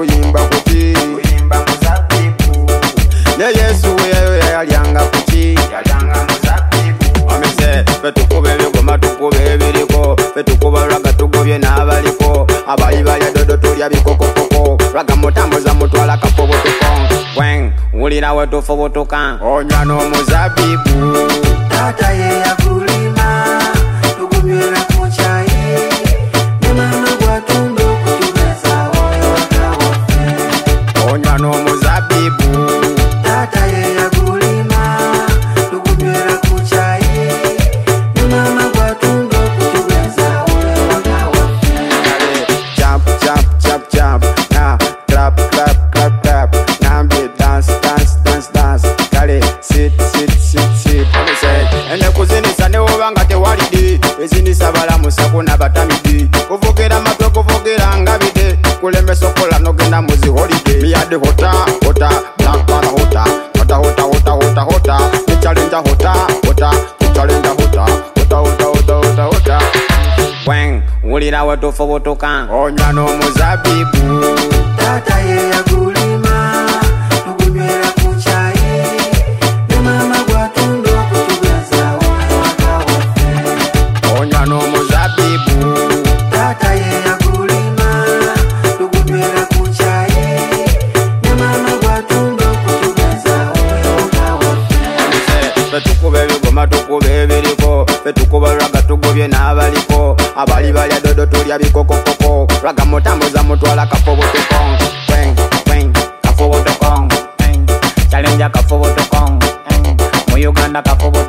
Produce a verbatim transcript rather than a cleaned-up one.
tuyimba kuti tuyimba muzabibu ne Yesu yeyo yalyanga kuti yalyanga muzabibu amise fetukuba ebigoma tukuba ebiriko fetukuba lwaga tugobye n'abaliko abayi balya dodo tulya bikokokoko lwaga mutambuza mutwala kafobotuko weng wulira we tufobotuka onywa n'omuzabibu tata ye yakulima tugunywera ku cyayi ne mama gwatunga okutubeza oyo wakawaffe onywa n'omuzabibu tata ye yakulima tugunywera ku cyayi ne mama gwatunga okutubeza oyo wakawaffe jump jump jump jump na clap clap clap clap nambe dance dance dance dance kale sit sit sit sit amise ene kuzinisa ne obanga tewalide ezinisa balamusa kuna batamidi kuvugera matwe kuvugera ngabide kulemesa okola nogenda muzi holiday miyade hota hota black para hota hota hota hota hota hota challenge hota hota challenge hota hota hota hota hota hota weng wulira we tufobotuka onywa n'omuzabibu tata ye yakulima tugunywera ku cyayi ne mama gwatunga okutubeza oyo wakawaffe onywa n'omuzabibu tata ye yakulima tugunywera ku cyayi ne mama gwatunga okutubeza oyo wakawaffe fetukuba ebigoma tukuba ebiriko fetukuba lwaga tugobye n'abaliko abali balya dodo tulya bikokokoko lwaga mutambuza mutwala kafobotuko weng weng kafobotuko challenge kafobotuko mu Uganda kafobotuko